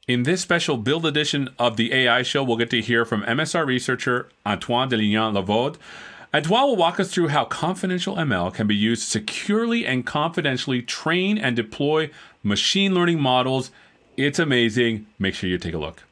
In this special build edition of the AI Show, we'll get to hear from MSR researcher Antoine Delignan-Lavaud. Antoine will walk us through how confidential ML can be used to securely and confidentially train and deploy machine learning models. It's amazing. Make sure you take a look.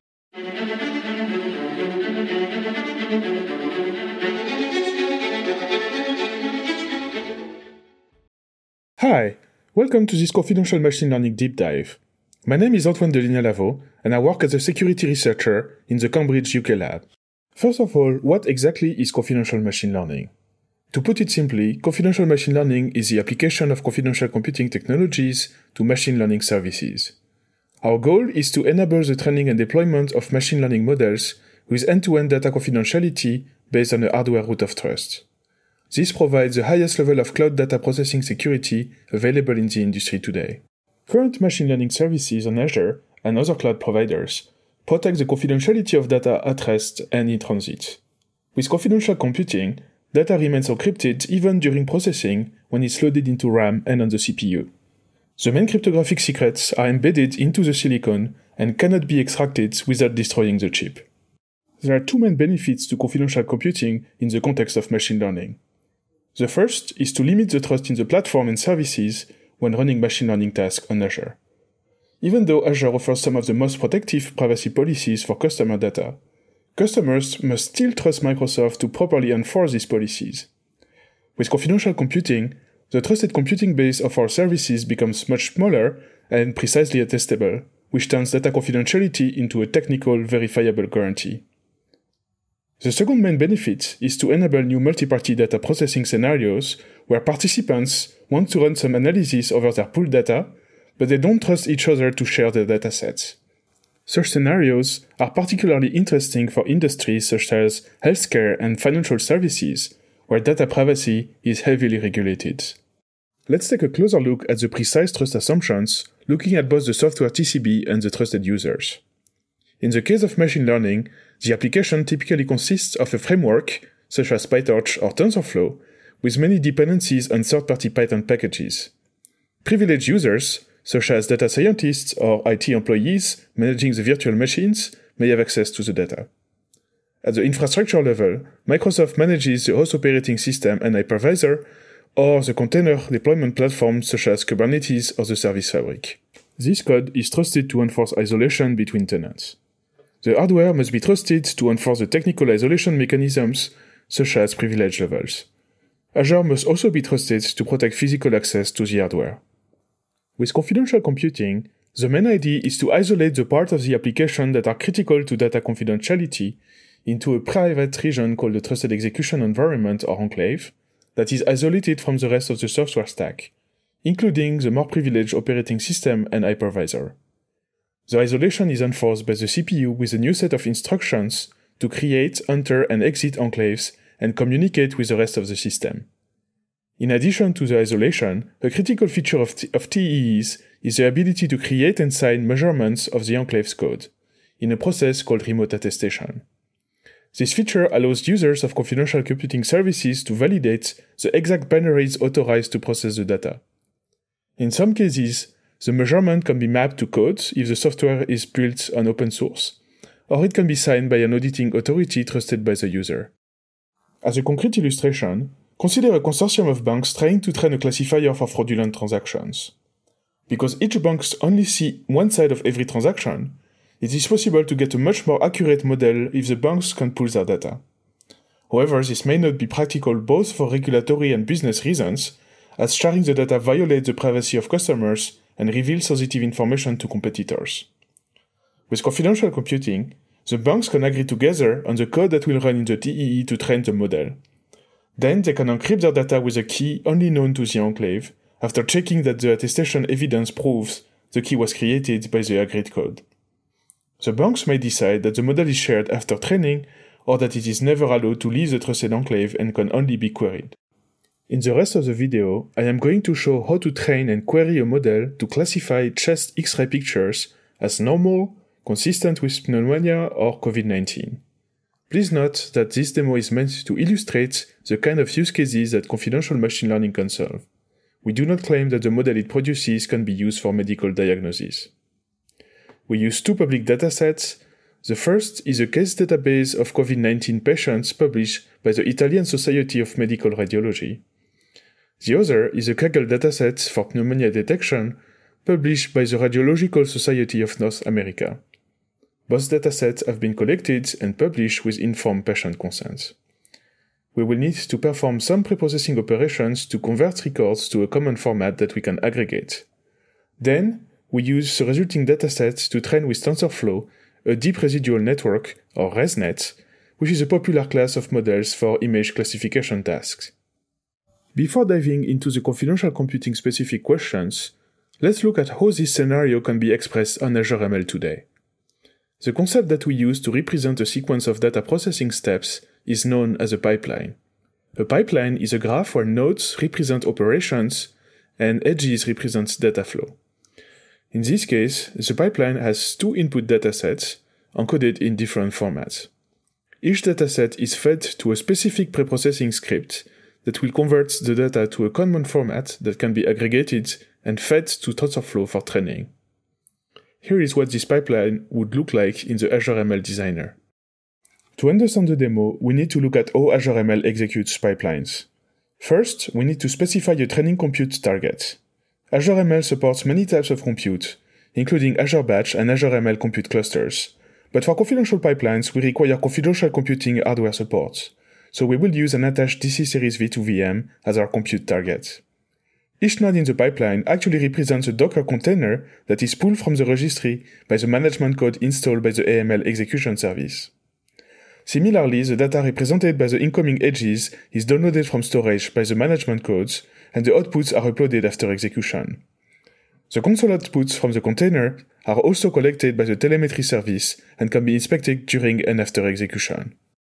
Hi, welcome to this confidential machine learning deep dive. My name is Antoine Delignan-Lavaud, and I work as a security researcher in the Cambridge UK lab. First of all, what exactly is confidential machine learning? To put it simply, confidential machine learning is the application of confidential computing technologies to machine learning services. Our goal is to enable the training and deployment of machine learning models with end-to-end data confidentiality based on a hardware root of trust. This provides the highest level of cloud data processing security available in the industry today. Current machine learning services on Azure and other cloud providers protect the confidentiality of data at rest and in transit. With confidential computing, data remains encrypted even during processing when it's loaded into RAM and on the CPU. The main cryptographic secrets are embedded into the silicon and cannot be extracted without destroying the chip. There are two main benefits to confidential computing in the context of machine learning. The first is to limit the trust in the platform and services when running machine learning tasks on Azure. Even though Azure offers some of the most protective privacy policies for customer data, customers must still trust Microsoft to properly enforce these policies. With confidential computing, the trusted computing base of our services becomes much smaller and precisely attestable, which turns data confidentiality into a technical, verifiable guarantee. The second main benefit is to enable new multi-party data processing scenarios where participants want to run some analysis over their pooled data, but they don't trust each other to share their datasets. Such scenarios are particularly interesting for industries such as healthcare and financial services, where data privacy is heavily regulated. Let's take a closer look at the precise trust assumptions, looking at both the software TCB and the trusted users. In the case of machine learning, the application typically consists of a framework, such as PyTorch or TensorFlow, with many dependencies on third-party Python packages. Privileged users, such as data scientists or IT employees managing the virtual machines, may have access to the data. At the infrastructure level, Microsoft manages the host operating system and hypervisor, or the container deployment platforms such as Kubernetes or the Service Fabric. This code is trusted to enforce isolation between tenants. The hardware must be trusted to enforce the technical isolation mechanisms, such as privilege levels. Azure must also be trusted to protect physical access to the hardware. With confidential computing, the main idea is to isolate the parts of the application that are critical to data confidentiality into a private region called the Trusted Execution Environment or Enclave that is isolated from the rest of the software stack, including the more privileged operating system and hypervisor. The isolation is enforced by the CPU with a new set of instructions to create, enter, and exit enclaves and communicate with the rest of the system. In addition to the isolation, a critical feature of TEEs is the ability to create and sign measurements of the enclave's code, in a process called remote attestation. This feature allows users of confidential computing services to validate the exact binaries authorized to process the data. In some cases, the measurement can be mapped to code if the software is built on open source, or it can be signed by an auditing authority trusted by the user. As a concrete illustration, consider a consortium of banks trying to train a classifier for fraudulent transactions. Because each bank only sees one side of every transaction, it is possible to get a much more accurate model if the banks can pool their data. However, this may not be practical both for regulatory and business reasons, as sharing the data violates the privacy of customers and reveals sensitive information to competitors. With confidential computing, the banks can agree together on the code that will run in the TEE to train the model. Then they can encrypt their data with a key only known to the enclave, after checking that the attestation evidence proves the key was created by the agreed code. The banks may decide that the model is shared after training, or that it is never allowed to leave the trusted enclave and can only be queried. In the rest of the video, I am going to show how to train and query a model to classify chest X-ray pictures as normal, consistent with pneumonia or COVID-19. Please note that this demo is meant to illustrate the kind of use cases that confidential machine learning can solve. We do not claim that the model it produces can be used for medical diagnosis. we use two public datasets. The first is a case database of COVID-19 patients published by the Italian Society of Medical Radiology. The other is a Kaggle dataset for pneumonia detection published by the Radiological Society of North America. Both datasets have been collected and published with informed patient consent. We will need to perform some preprocessing operations to convert records to a common format that we can aggregate. Then, we use the resulting datasets to train with TensorFlow a deep residual network, or ResNet, which is a popular class of models for image classification tasks. Before diving into the confidential computing specific questions, let's look at how this scenario can be expressed on Azure ML today. The concept that we use to represent a sequence of data processing steps is known as a pipeline. A pipeline is a graph where nodes represent operations and edges represent data flow. In this case, the pipeline has two input datasets encoded in different formats. Each dataset is fed to a specific preprocessing script that will convert the data to a common format that can be aggregated and fed to TensorFlow for training. Here is what this pipeline would look like in the Azure ML Designer. To understand the demo, we need to look at how Azure ML executes pipelines. First, we need to specify a training compute target. Azure ML supports many types of compute, including Azure Batch and Azure ML compute clusters. But for confidential pipelines, we require confidential computing hardware support, so we will use an attached DC Series V2 VM as our compute target. Each node in the pipeline actually represents a Docker container that is pulled from the registry by the management code installed by the AML execution service. Similarly, the data represented by the incoming edges is downloaded from storage by the management codes, and the outputs are uploaded after execution. The console outputs from the container are also collected by the telemetry service and can be inspected during and after execution.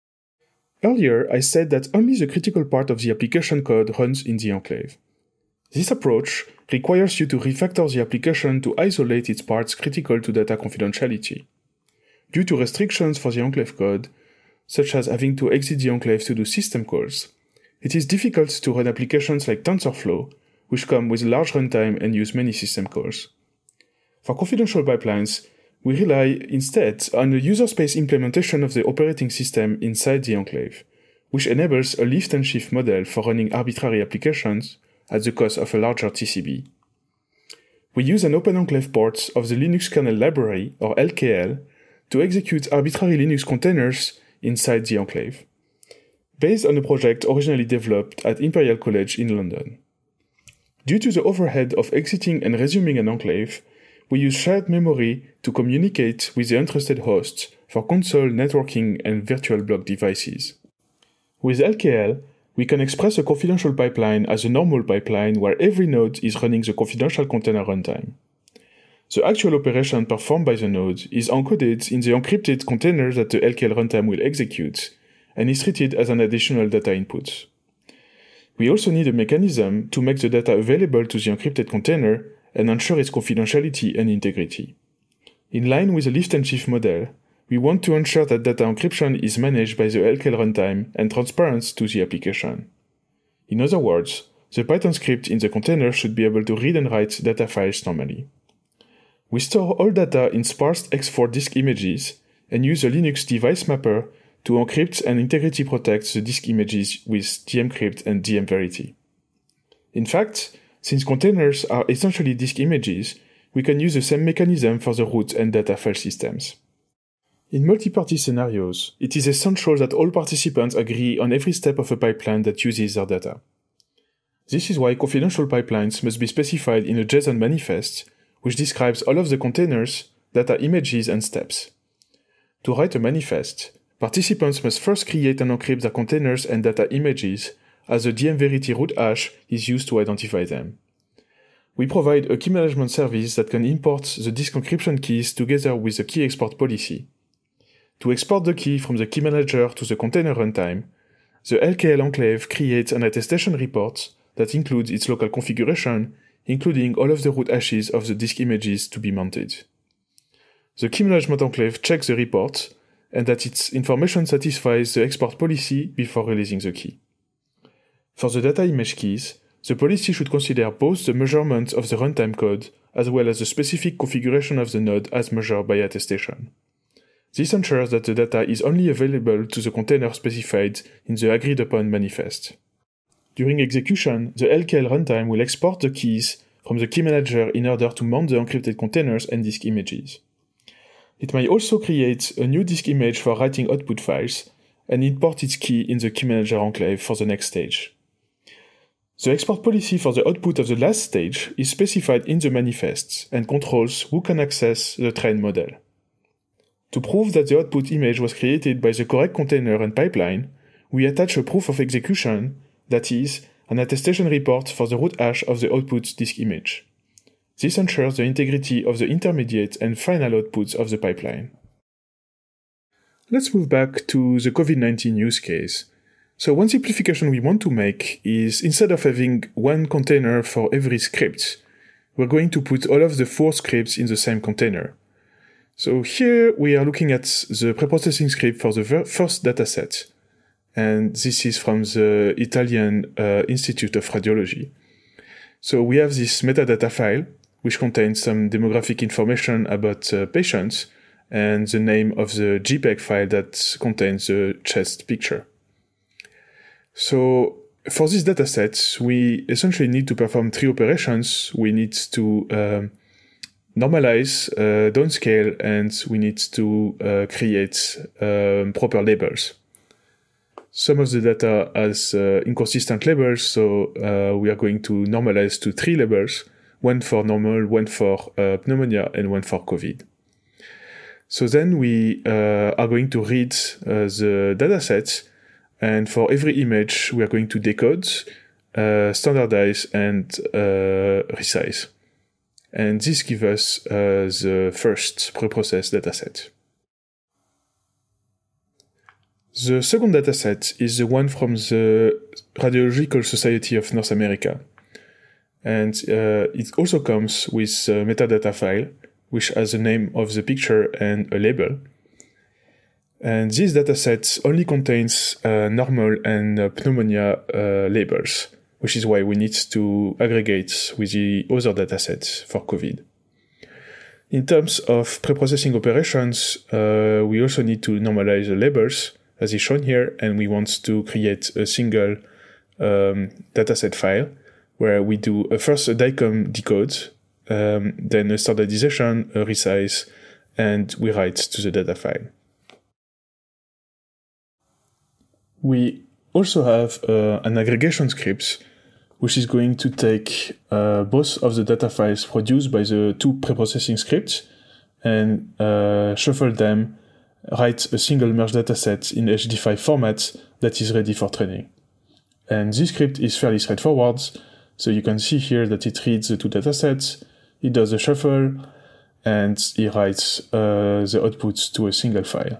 Earlier, I said that only the critical part of the application code runs in the enclave. This approach requires you to refactor the application to isolate its parts critical to data confidentiality. Due to restrictions for the enclave code, such as having to exit the enclave to do system calls, it is difficult to run applications like TensorFlow, which come with large runtime and use many system calls. For confidential pipelines, we rely instead on a user space implementation of the operating system inside the enclave, which enables a lift and shift model for running arbitrary applications at the cost of a larger TCB. We use an open enclave port of the Linux kernel library, or LKL, to execute arbitrary Linux containers inside the enclave, based on a project originally developed at Imperial College in London. Due to the overhead of exiting and resuming an enclave, we use shared memory to communicate with the untrusted hosts for console, networking, and virtual block devices. With LKL, we can express a confidential pipeline as a normal pipeline where every node is running the confidential container runtime. The actual operation performed by the node is encoded in the encrypted container that the LKL runtime will execute, and is treated as an additional data input. We also need a mechanism to make the data available to the encrypted container and ensure its confidentiality and integrity. In line with the lift and shift model, we want to ensure that data encryption is managed by the LKL runtime and transparent to the application. In other words, the Python script in the container should be able to read and write data files normally. We store all data in sparse X4 disk images and use a Linux device mapper to encrypt and integrity protect the disk images with dmcrypt and dmverity. In fact, since containers are essentially disk images, we can use the same mechanism for the root and data file systems. In multi-party scenarios, it is essential that all participants agree on every step of a pipeline that uses their data. This is why confidential pipelines must be specified in a JSON manifest, which describes all of the containers, data images, and steps. To write a manifest, participants must first create and encrypt their containers and data images, as the dmverity root hash is used to identify them. We provide a key management service that can import the disk encryption keys together with the key export policy. To export the key from the key manager to the container runtime, the LKL enclave creates an attestation report that includes its local configuration, including all of the root hashes of the disk images to be mounted. The key management enclave checks the report and that its information satisfies the export policy before releasing the key. For the data image keys, the policy should consider both the measurement of the runtime code as well as the specific configuration of the node as measured by attestation. This ensures that the data is only available to the container specified in the agreed-upon manifest. During execution, the LKL runtime will export the keys from the key manager in order to mount the encrypted containers and disk images. It may also create a new disk image for writing output files and import its key in the key manager enclave for the next stage. The export policy for the output of the last stage is specified in the manifest and controls who can access the trained model. To prove that the output image was created by the correct container and pipeline, we attach a proof of execution, that is, an attestation report for the root hash of the output disk image. This ensures the integrity of the intermediate and final outputs of the pipeline. Let's move back to the COVID-19 use case. So one simplification we want to make is, instead of having one container for every script, we're going to put all of the 4 scripts in the same container. So here we are looking at the preprocessing script for the first dataset. And this is from the Italian Institute of Radiology. So we have this metadata file, which contains some demographic information about patients, and the name of the JPEG file that contains the chest picture. So for this dataset, we essentially need to perform 3 operations. We need to normalize, downscale, and we need to create proper labels. Some of the data has inconsistent labels, so we are going to normalize to 3 labels, one for normal, one for pneumonia, and one for COVID. So then we are going to read the dataset, and for every image, we are going to decode, standardize, and resize. And this gives us the first preprocessed dataset. The second dataset is the one from the Radiological Society of North America. And it also comes with a metadata file, which has the name of the picture and a label. And this dataset only contains normal and pneumonia labels, which is why we need to aggregate with the other dataset for COVID. In terms of preprocessing operations, we also need to normalize the labels, as is shown here, and we want to create a single dataset file where we do first a DICOM decode, then a standardization, a resize, and we write to the data file. We also have an aggregation script, which is going to take both of the data files produced by the 2 preprocessing scripts and shuffle them, write a single merge dataset in HD5 format that is ready for training. And this script is fairly straightforward, so you can see here that it reads the 2 datasets, it does a shuffle, and it writes the outputs to a single file.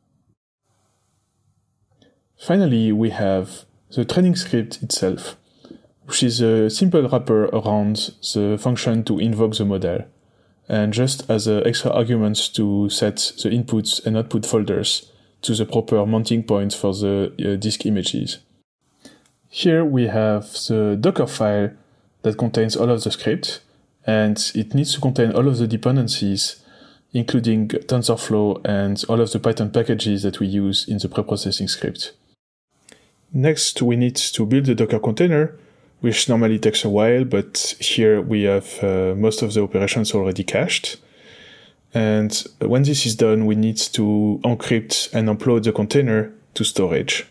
Finally, we have the training script itself, which is a simple wrapper around the function to invoke the model, and just as extra arguments to set the inputs and output folders to the proper mounting points for the disk images. Here we have the Docker file that contains all of the script, and it needs to contain all of the dependencies, including TensorFlow and all of the Python packages that we use in the preprocessing script. Next, we need to build the Docker container, which normally takes a while, but here we have most of the operations already cached. And when this is done, we need to encrypt and upload the container to storage.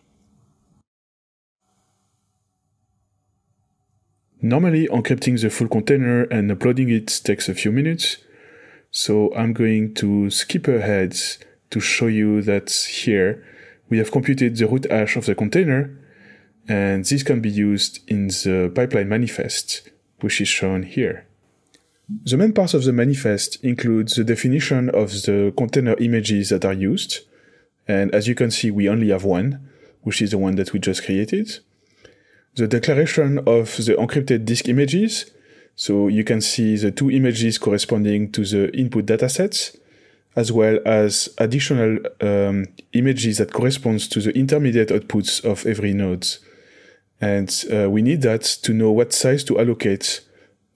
Normally, encrypting the full container and uploading it takes a few minutes, so I'm going to skip ahead to show you that here we have computed the root hash of the container, and this can be used in the pipeline manifest, which is shown here. The main part of the manifest includes the definition of the container images that are used, and as you can see, we only have one, which is the one that we just created. The declaration of the encrypted disk images, so you can see the 2 images corresponding to the input datasets, as well as additional images that corresponds to the intermediate outputs of every node. And we need that to know what size to allocate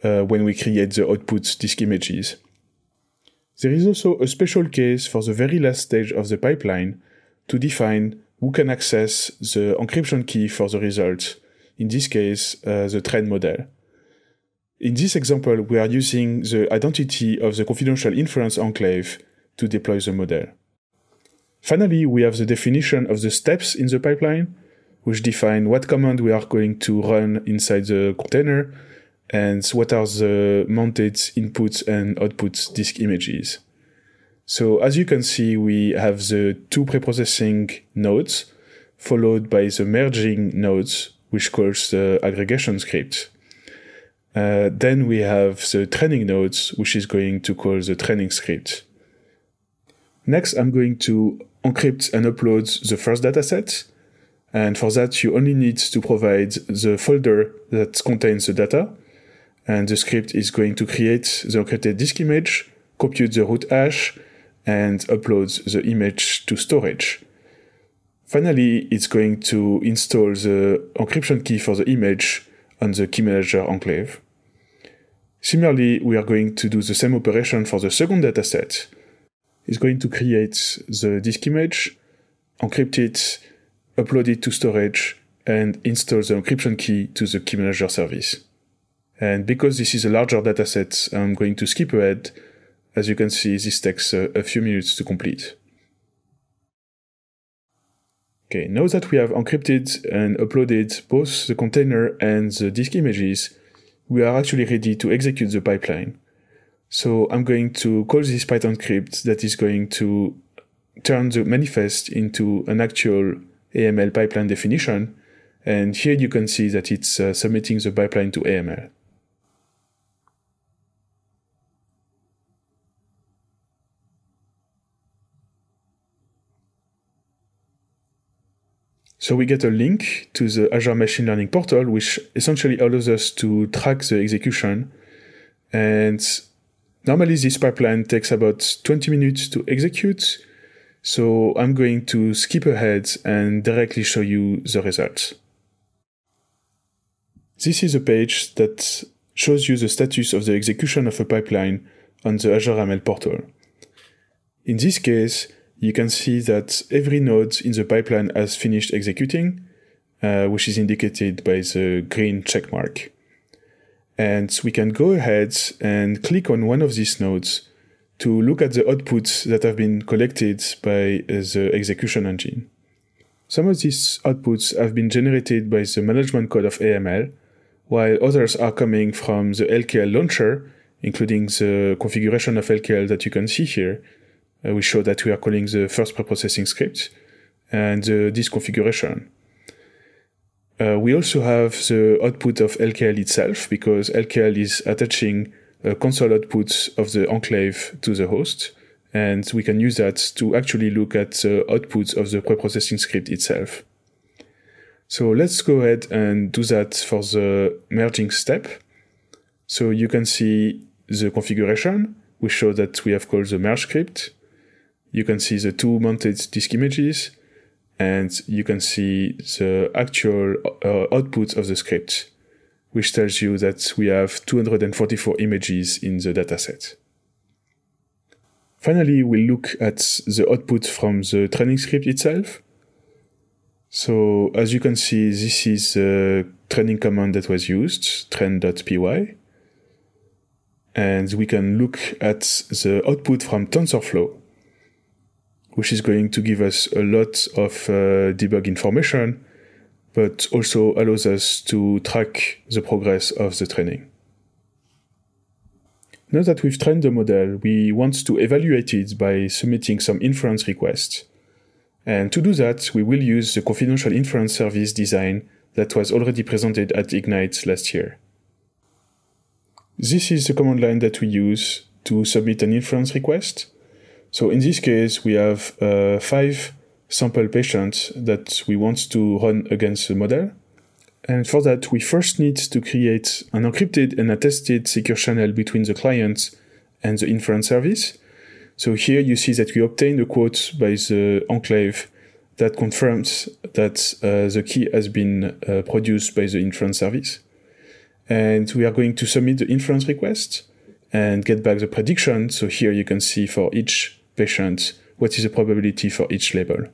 when we create the output disk images. There is also a special case for the very last stage of the pipeline to define who can access the encryption key for the result, in this case, the train model. In this example, we are using the identity of the confidential inference enclave to deploy the model. Finally, we have the definition of the steps in the pipeline, which define what command we are going to run inside the container and what are the mounted inputs and outputs disk images. So as you can see, we have the two preprocessing nodes, followed by the merging nodes, which calls the aggregation script. Then we have the training nodes, which is going to call the training script. Next, I'm going to encrypt and upload the first dataset. And for that, you only need to provide the folder that contains the data. And the script is going to create the encrypted disk image, compute the root hash, and upload the image to storage. Finally, it's going to install the encryption key for the image on the key manager enclave. Similarly, we are going to do the same operation for the second dataset. It's going to create the disk image, encrypt it, upload it to storage, and install the encryption key to the key manager service. And because this is a larger dataset, I'm going to skip ahead. As you can see, this takes a few minutes to complete. Okay, now that we have encrypted and uploaded both the container and the disk images, we are actually ready to execute the pipeline. So I'm going to call this Python script that is going to turn the manifest into an actual AML pipeline definition. And here you can see that it's submitting the pipeline to AML. So we get a link to the Azure Machine Learning portal, which essentially allows us to track the execution. And normally this pipeline takes about 20 minutes to execute. So I'm going to skip ahead and directly show you the results. This is a page that shows you the status of the execution of a pipeline on the Azure ML portal. In this case, you can see that every node in the pipeline has finished executing, which is indicated by the green check mark. And we can go ahead and click on one of these nodes to look at the outputs that have been collected by the execution engine. Some of these outputs have been generated by the management code of AML, while others are coming from the LKL launcher, including the configuration of LKL that you can see here. We show that we are calling the first preprocessing script and this configuration. We also have the output of LKL itself, because LKL is attaching a console output of the enclave to the host, and we can use that to actually look at the outputs of the preprocessing script itself. So let's go ahead and do that for the merging step. So you can see the configuration. We show that we have called the merge script. You can see the two mounted disk images, and you can see the actual output of the script, which tells you that we have 244 images in the dataset. Finally, we'll look at the output from the training script itself. So as you can see, this is the training command that was used, train.py. And we can look at the output from TensorFlow, which is going to give us a lot of debug information, but also allows us to track the progress of the training. Now that we've trained the model, we want to evaluate it by submitting some inference requests. And to do that, we will use the confidential inference service design that was already presented at Ignite last year. This is the command line that we use to submit an inference request. So in this case, we have 5 sample patients that we want to run against the model. And for that, we first need to create an encrypted and attested secure channel between the client and the inference service. So here you see that we obtained a quote by the enclave that confirms that the key has been produced by the inference service. and we are going to submit the inference request and get back the prediction. So here you can see for each patient what is the probability for each label.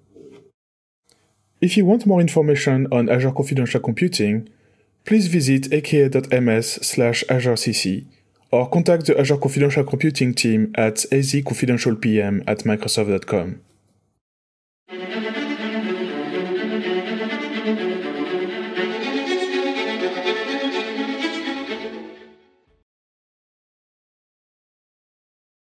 If you want more information on Azure Confidential Computing, please visit aka.ms/azure.cc or contact the Azure Confidential Computing team at azconfidentialpm@microsoft.com.